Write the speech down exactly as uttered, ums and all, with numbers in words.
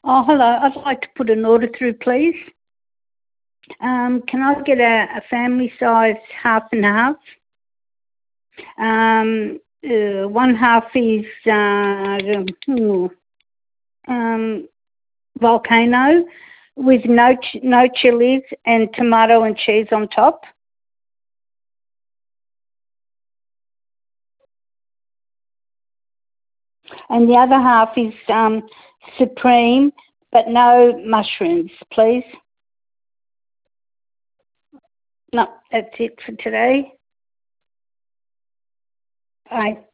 Oh, hello. I'd like to put an order through, please. Um, can I get a, a family size half and half? Um, uh, one half is uh, hmm, um, volcano with no ch- no chilies and tomato and cheese on top, and the other half is um, supreme but no mushrooms, please. No, that's it for today. Bye.